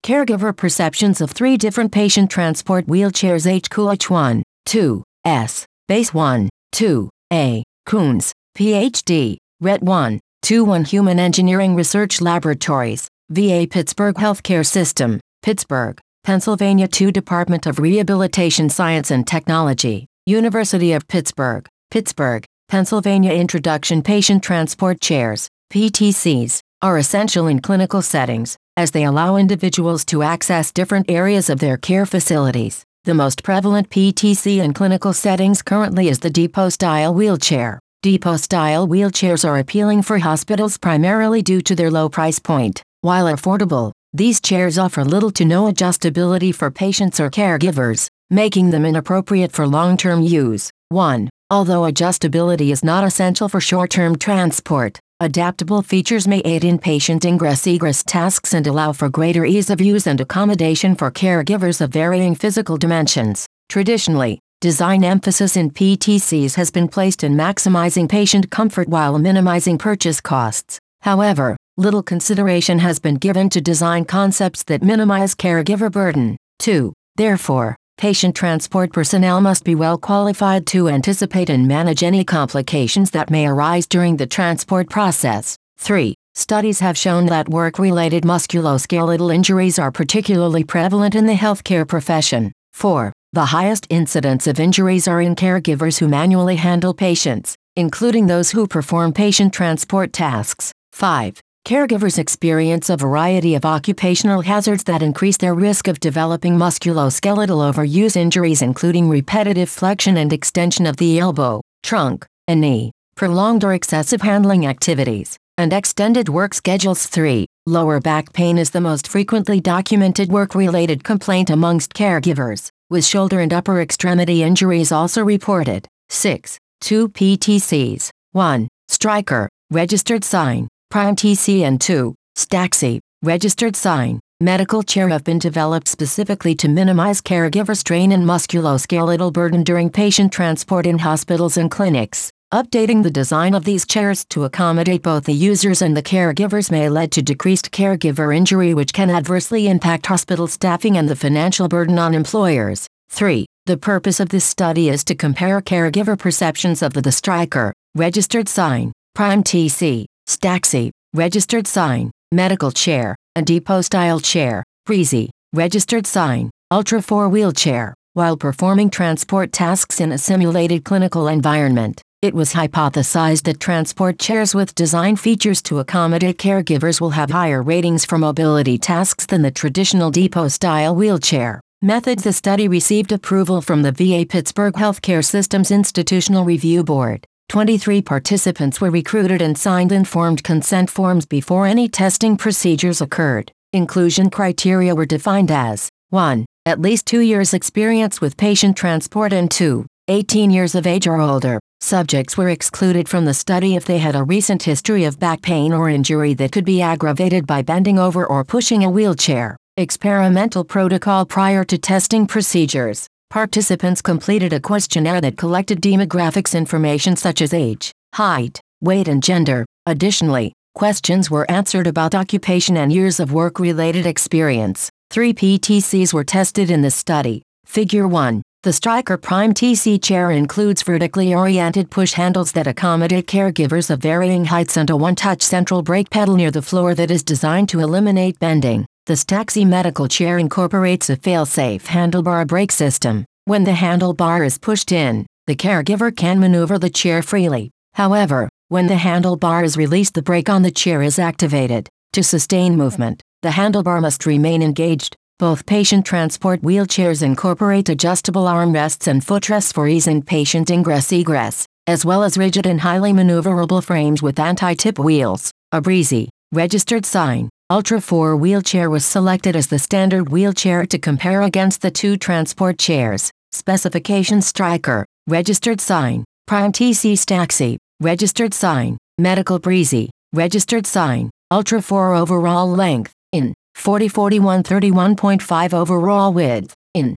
Caregiver perceptions of 3 different patient transport wheelchairs. HQH1, 2, S, Base 1, 2, A, Coons, Ph.D., Ret 1, 2 1 Human Engineering Research Laboratories, VA Pittsburgh Healthcare System, Pittsburgh, Pennsylvania. 2 Department of Rehabilitation Science and Technology, University of Pittsburgh, Pittsburgh, Pennsylvania. Introduction. Patient transport chairs, PTCs, are essential in clinical settings, as they allow individuals to access different areas of their care facilities. The most prevalent PTC in clinical settings currently is the depot-style wheelchair. Depot-style wheelchairs are appealing for hospitals primarily due to their low price point. While affordable, these chairs offer little to no adjustability for patients or caregivers, making them inappropriate for long-term use. 1. Although adjustability is not essential for short-term transport, adaptable features may aid in patient ingress-egress tasks and allow for greater ease of use and accommodation for caregivers of varying physical dimensions. Traditionally, design emphasis in PTCs has been placed in maximizing patient comfort while minimizing purchase costs. However, little consideration has been given to design concepts that minimize caregiver burden. 2. Therefore, patient transport personnel must be well qualified to anticipate and manage any complications that may arise during the transport process. 3. Studies have shown that work-related musculoskeletal injuries are particularly prevalent in the healthcare profession. 4. The highest incidence of injuries are in caregivers who manually handle patients, including those who perform patient transport tasks. 5. Caregivers experience a variety of occupational hazards that increase their risk of developing musculoskeletal overuse injuries, including repetitive flexion and extension of the elbow, trunk, and knee, prolonged or excessive handling activities, and extended work schedules. 3. Lower back pain is the most frequently documented work-related complaint amongst caregivers, with shoulder and upper extremity injuries also reported. 6. 2 PTCs. 1. Stryker, registered sign, Prime TC, and 2. Staxi, registered sign, medical chair have been developed specifically to minimize caregiver strain and musculoskeletal burden during patient transport in hospitals and clinics. Updating the design of these chairs to accommodate both the users and the caregivers may lead to decreased caregiver injury, which can adversely impact hospital staffing and the financial burden on employers. 3. The purpose of this study is to compare caregiver perceptions of the Stryker, registered sign, Prime TC, Staxi, registered sign, medical chair, and depot-style chair, Breezy, registered sign, Ultra 4 wheelchair, while performing transport tasks in a simulated clinical environment. It was hypothesized that transport chairs with design features to accommodate caregivers will have higher ratings for mobility tasks than the traditional depot-style wheelchair. Methods. The study received approval from the VA Pittsburgh Healthcare System's Institutional Review Board. 23 participants were recruited and signed informed consent forms before any testing procedures occurred. Inclusion criteria were defined as 1. At least 2 years experience with patient transport, and 2. 18 years of age or older. Subjects were excluded from the study if they had a recent history of back pain or injury that could be aggravated by bending over or pushing a wheelchair. Experimental protocol. Prior to testing procedures, participants completed a questionnaire that collected demographics information such as age, height, weight, and gender. Additionally, questions were answered about occupation and years of work-related experience. 3 PTCs were tested in this study. Figure 1. The Stryker Prime TC chair includes vertically oriented push handles that accommodate caregivers of varying heights and a one-touch central brake pedal near the floor that is designed to eliminate bending. The Staxi medical chair incorporates a fail-safe handlebar brake system. When the handlebar is pushed in, the caregiver can maneuver the chair freely. However, when the handlebar is released, the brake on the chair is activated. To sustain movement, the handlebar must remain engaged. Both patient transport wheelchairs incorporate adjustable armrests and footrests for ease in patient ingress-egress, as well as rigid and highly maneuverable frames with anti-tip wheels. A Breezy, registered sign, Ultra 4 wheelchair was selected as the standard wheelchair to compare against the 2 transport chairs. Specifications. Stryker, registered sign, Prime TC Staxi, registered sign, Medical Breezy, registered sign, Ultra 4 overall length, in 40-41 31.5 overall width, in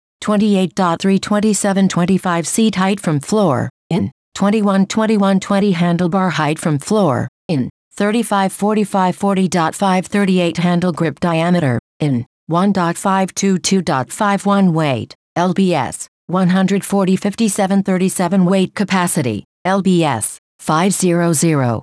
28.3 27.25 seat height from floor, in 21-21 20 handlebar height from floor, in 35-45 40.5 38 handle grip diameter, in 1.522.51 weight, lbs. 140-57-37 weight capacity, lbs. 500,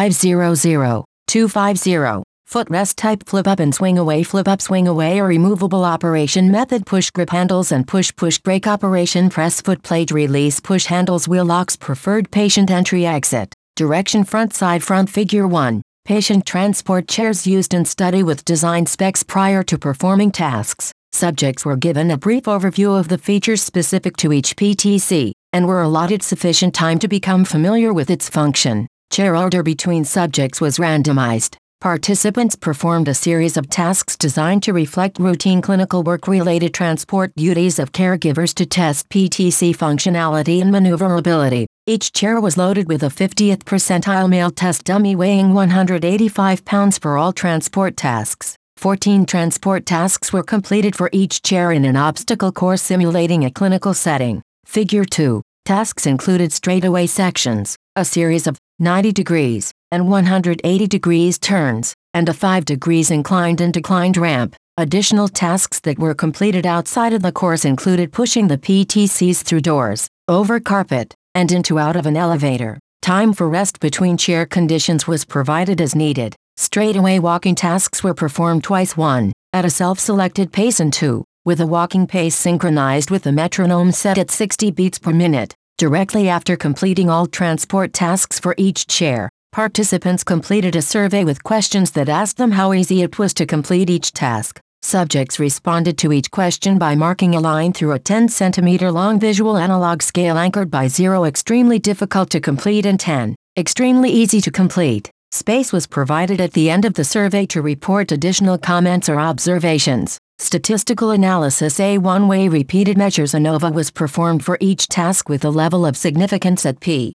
500, 250. Footrest type flip up and swing away or removable operation method push grip handles and push brake operation press foot plate release push handles wheel locks preferred patient entry exit direction front side front figure 1 patient transport chairs used in study with design specs prior to performing tasks. Subjects were given a brief overview of the features specific to each PTC and were allotted sufficient time to become familiar with its function. Chair order between subjects was randomized. Participants performed a series of tasks designed to reflect routine clinical work-related transport duties of caregivers to test PTC functionality and maneuverability. Each chair was loaded with a 50th percentile male test dummy weighing 185 pounds for all transport tasks. 14 transport tasks were completed for each chair in an obstacle course simulating a clinical setting. Figure 2. Tasks included straightaway sections, a series of 90 degrees and 180 degrees turns, and a 5 degrees inclined and declined ramp. Additional tasks that were completed outside of the course included pushing the PTCs through doors, over carpet, and out of an elevator. Time for rest between chair conditions was provided as needed. Straightaway walking tasks were performed twice, 1 at a self-selected pace and 2 with a walking pace synchronized with the metronome set at 60 beats per minute. Directly after completing all transport tasks for each chair, participants completed a survey with questions that asked them how easy it was to complete each task. Subjects responded to each question by marking a line through a 10 cm long visual analog scale anchored by 0 extremely difficult to complete and 10 extremely easy to complete. Space was provided at the end of the survey to report additional comments or observations. Statistical analysis. A one-way repeated measures ANOVA was performed for each task with a level of significance at p.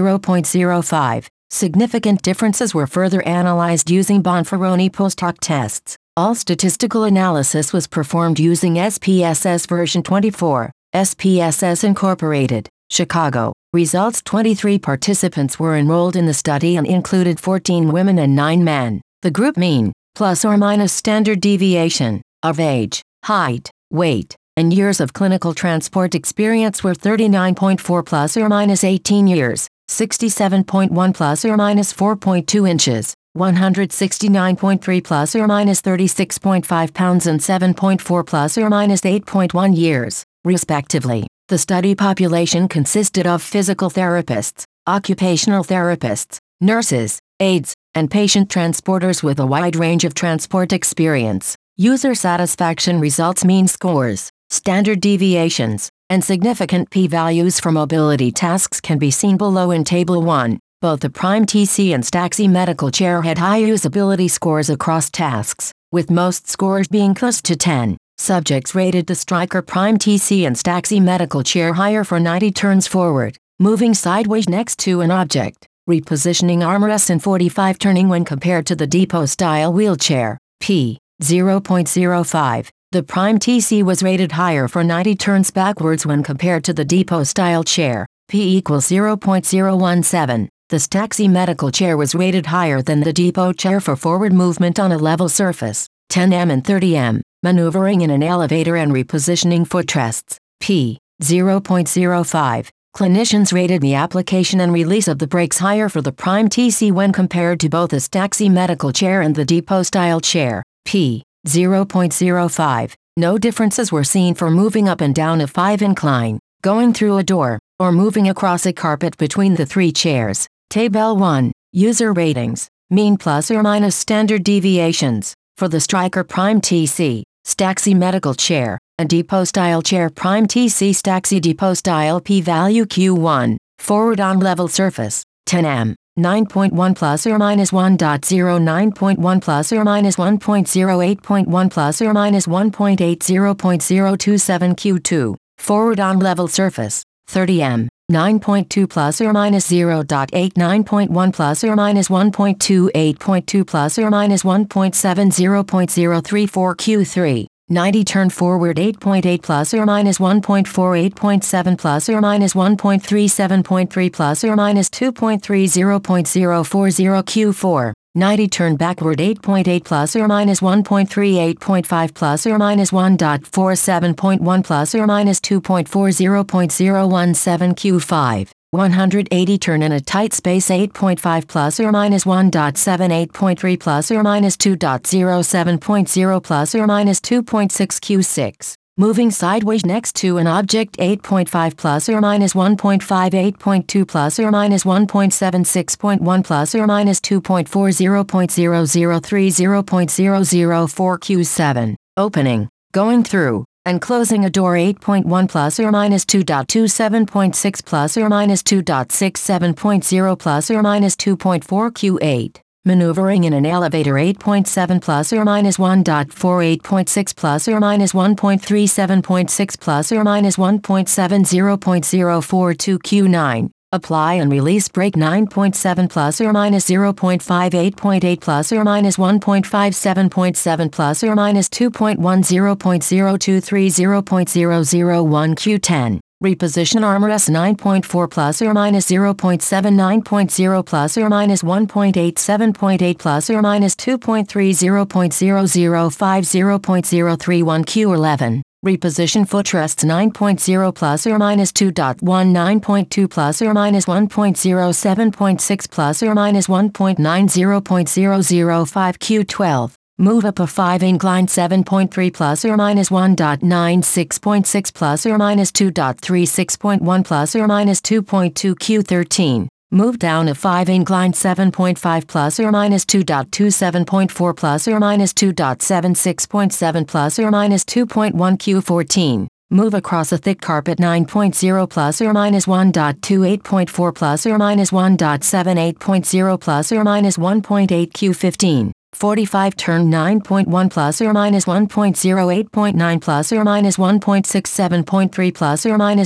0.05. Significant differences were further analyzed using Bonferroni post-hoc tests. All statistical analysis was performed using SPSS version 24, SPSS Incorporated, Chicago. Results. 23 participants were enrolled in the study and included 14 women and 9 men. The group mean, plus or minus standard deviation, of age, height, weight, and years of clinical transport experience were 39.4 plus or minus 18 years, 67.1 plus or minus 4.2 inches, 169.3 plus or minus 36.5 pounds and 7.4 plus or minus 8.1 years, respectively. The study population consisted of physical therapists, occupational therapists, nurses, aides, and patient transporters with a wide range of transport experience. User satisfaction results. Mean scores, standard deviations, and significant p-values for mobility tasks can be seen below in Table 1. Both the Prime TC and Staxi medical chair had high usability scores across tasks, with most scores being close to 10. Subjects rated the Stryker Prime TC and Staxi medical chair higher for 90 turns forward, moving sideways next to an object, repositioning armrests and 45 turning when compared to the depot-style wheelchair, p. 0.05. The Prime TC was rated higher for 90 turns backwards when compared to the depot-style chair, p equals 0.017. The Staxi medical chair was rated higher than the depot chair for forward movement on a level surface, 10m and 30m, maneuvering in an elevator and repositioning footrests, p. 0.05. Clinicians rated the application and release of the brakes higher for the Prime TC when compared to both the Staxi medical chair and the depot-style chair, p. 0.05. No differences were seen for moving up and down a 5 incline, going through a door, or moving across a carpet between the 3 chairs. Table 1. User ratings. Mean plus or minus standard deviations. For the Stryker Prime TC, Staxi medical chair, and depot-style chair Prime TC Staxi depot-style p-value Q1. Forward on level surface, 10m. 9.1 plus or minus 1.0, 9.1 plus or minus 1.0, 8.1 plus or minus 1.8, 0.027 Q2. Forward on level surface, 30m. 9.2 plus or minus 0.8, 9.1 plus or minus 1.2, 8.2 plus or minus 1.7, 0.034 Q3. 90 turn forward 8.8 plus or minus 1.4, 8.7 plus or minus 1.3, 7.3 plus or minus 2.3, 0.040 Q4. 90 turn backward 8.8 plus or minus 1.3 8.5 plus or minus 1.47.1 plus or minus 2.40.017 Q5. 180 turn in a tight space 8.5 plus or minus 1.78.3 plus or minus 2.07.0 plus or minus 2.6 Q6. Moving sideways next to an object 8.5 plus or minus 1.58.2 plus or minus 1.76.1 plus or minus 2.40.0030.004 Q7. Opening, going through, and closing a door 8.1 plus or minus 2.27.6 plus or minus 2.67.0 plus or minus 2.4 Q8. Maneuvering in an elevator 8.7 plus or minus 1.48.6 plus or minus 1.37.6 plus or minus 1.70.042 Q9. Apply and release brake 9.7 plus or minus 0.58.8 plus or minus 1.57.7 plus or minus 2.10.0230.001 Q10. Reposition armrest 9.4 plus or minus 0.79.0 plus or minus 1.87.8 plus or minus 2.30.0050.031 Q11. Reposition footrests 9.0 plus or minus 2.19.2 plus or minus 1.07.6 plus or minus 1.90.005 Q12. Move up a 5 incline 7.3 plus or minus 1.96.6 plus or minus 2.36.1 plus or minus 2.2 Q13. Move down a 5 incline 7.5 plus or minus 2.27.4 plus or minus 2.76.7 plus or minus 2.1 Q14. Move across a thick carpet 9.0 plus or minus 1.28.4 plus or minus 1.78.0 plus or minus 1.8 Q15. 45 turn 9.1 plus or minus 1.08.9 plus or minus 1.67.3 plus or minus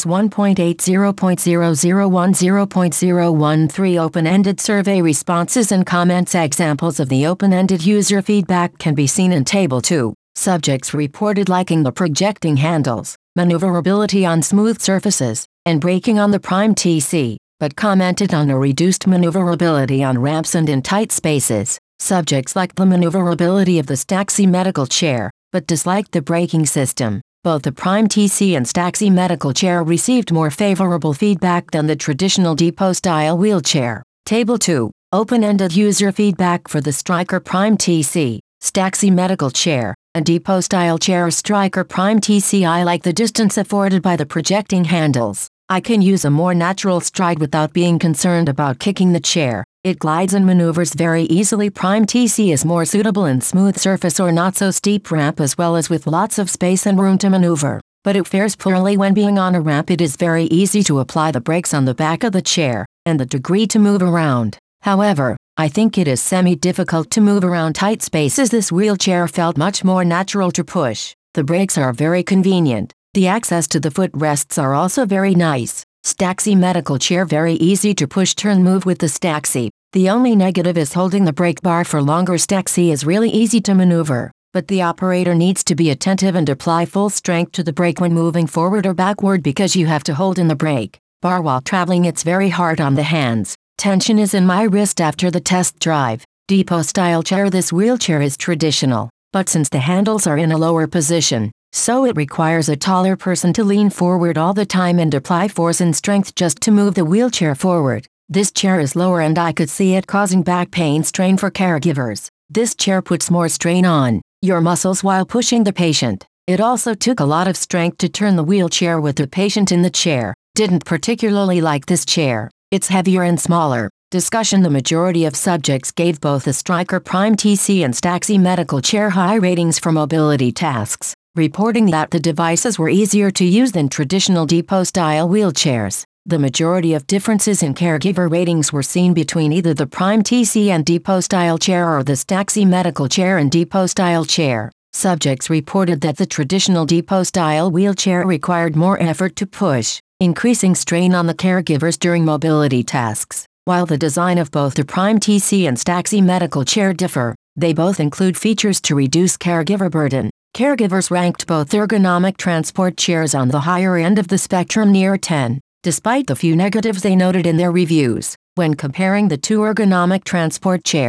1.80.0010.013 open-ended survey responses and comments. Examples of the open-ended user feedback can be seen in Table 2. Subjects reported liking the projecting handles, maneuverability on smooth surfaces, and braking on the Prime TC, but commented on a reduced maneuverability on ramps and in tight spaces. Subjects liked the maneuverability of the Staxi medical chair, but disliked the braking system. Both the Prime TC and Staxi medical chair received more favorable feedback than the traditional depot-style wheelchair. Table 2. Open-ended user feedback for the Stryker Prime TC, Staxi medical chair, and depot-style chair. Stryker Prime TC. I like the distance afforded by the projecting handles. I can use a more natural stride without being concerned about kicking the chair. It glides and maneuvers very easily. Prime TC is more suitable in smooth surface or not so steep ramp as well as with lots of space and room to maneuver. But it fares poorly when being on a ramp. It is very easy to apply the brakes on the back of the chair, and the degree to move around. However, I think it is semi-difficult to move around tight spaces. This wheelchair felt much more natural to push. The brakes are very convenient. The access to the footrests are also very nice. Staxi medical chair very easy to push turn move with the Staxi. The only negative is holding the brake bar for longer. Staxi is really easy to maneuver, but the operator needs to be attentive and apply full strength to the brake when moving forward or backward because you have to hold in the brake bar while traveling. It's very hard on the hands. Tension is in my wrist after the test drive. Depot-style chair. This wheelchair is traditional, but since the handles are in a lower position, so it requires a taller person to lean forward all the time and apply force and strength just to move the wheelchair forward. This chair is lower and I could see it causing back pain strain for caregivers. This chair puts more strain on your muscles while pushing the patient. It also took a lot of strength to turn the wheelchair with the patient in the chair. Didn't particularly like this chair. It's heavier and smaller. Discussion. The majority of subjects gave both the Stryker Prime TC and Staxi medical chair high ratings for mobility tasks, reporting that the devices were easier to use than traditional depot-style wheelchairs. The majority of differences in caregiver ratings were seen between either the Prime TC and depot-style chair or the Staxi medical chair and depot-style chair. Subjects reported that the traditional depot-style wheelchair required more effort to push, increasing strain on the caregivers during mobility tasks. While the design of both the Prime TC and Staxi medical chair differ, they both include features to reduce caregiver burden. Caregivers ranked both ergonomic transport chairs on the higher end of the spectrum, near 10, despite the few negatives they noted in their reviews. When comparing the two ergonomic transport chairs,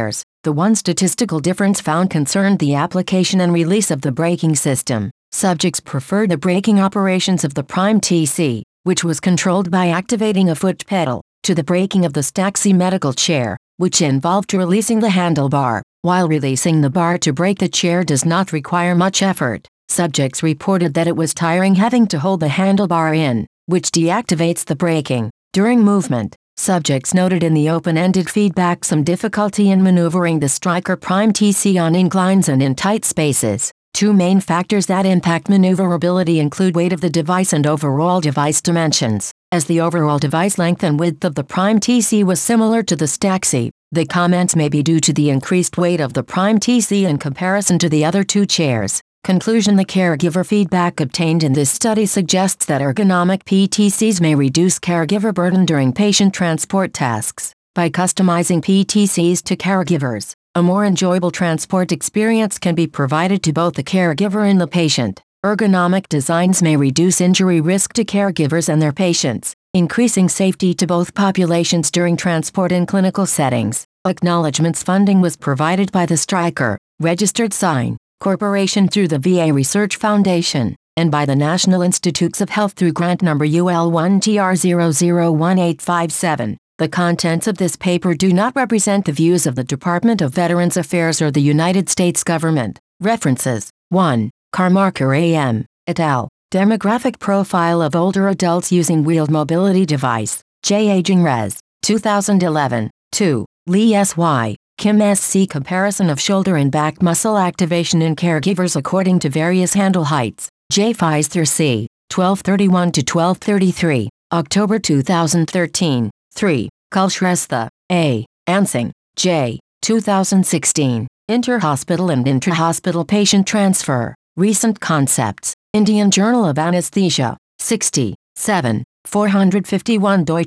The one statistical difference found concerned the application and release of the braking system. Subjects preferred the braking operations of the Prime TC, which was controlled by activating a foot pedal, to the braking of the Staxi medical chair, which involved releasing the handlebar. While releasing the bar to brake the chair does not require much effort, subjects reported that it was tiring having to hold the handlebar in, which deactivates the braking. During movement, subjects noted in the open-ended feedback some difficulty in maneuvering the Stryker Prime TC on inclines and in tight spaces. Two main factors that impact maneuverability include weight of the device and overall device dimensions. As the overall device length and width of the Prime TC was similar to the Staxi, the comments may be due to the increased weight of the Prime TC in comparison to the other two chairs. Conclusion: the caregiver feedback obtained in this study suggests that ergonomic PTCs may reduce caregiver burden during patient transport tasks. By customizing PTCs to caregivers, a more enjoyable transport experience can be provided to both the caregiver and the patient. Ergonomic designs may reduce injury risk to caregivers and their patients, increasing safety to both populations during transport in clinical settings. Acknowledgements: funding was provided by the Stryker Registered Sign Corporation through the VA Research Foundation, and by the National Institutes of Health through grant number UL1TR001857. The contents of this paper do not represent the views of the Department of Veterans Affairs or the United States government. References: 1. Carmarker A.M., et al. Demographic Profile of Older Adults Using Wheeled Mobility Device. J. Aging Res. 2011. 2. Lee S.Y., Kim S.C. Comparison of Shoulder and Back Muscle Activation in Caregivers According to Various Handle Heights. J. Pfister C. 1231-1233. October 2013. 3. Kulshrestha, A. Ansing, J. 2016. Interhospital and Intrahospital Patient Transfer. Recent Concepts. Indian Journal of Anesthesia. 60. 7. 451 doi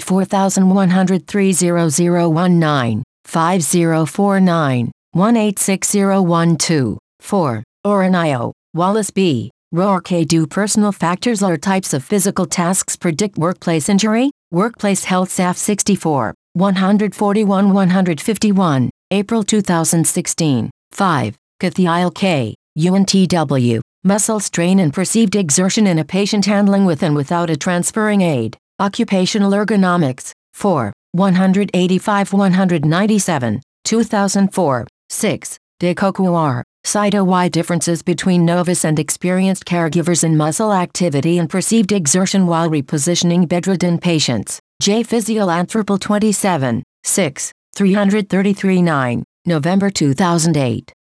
10.41030019. 5049. 186012. 4. Oronio, Wallace B. Rourke. Do personal factors or types of physical tasks predict workplace injury? Workplace Health SAF 64. 141-151. April 2016. 5. Kathiel K. UNTW. Muscle strain and perceived exertion in a patient handling with and without a transferring aid. Occupational Ergonomics. 4. 185-197. 2004. 6. Decoquar. Saito. Why differences between novice and experienced caregivers in muscle activity and perceived exertion while repositioning bedridden patients. J. Physioanthropal 27. 6. 333-9. November 2008.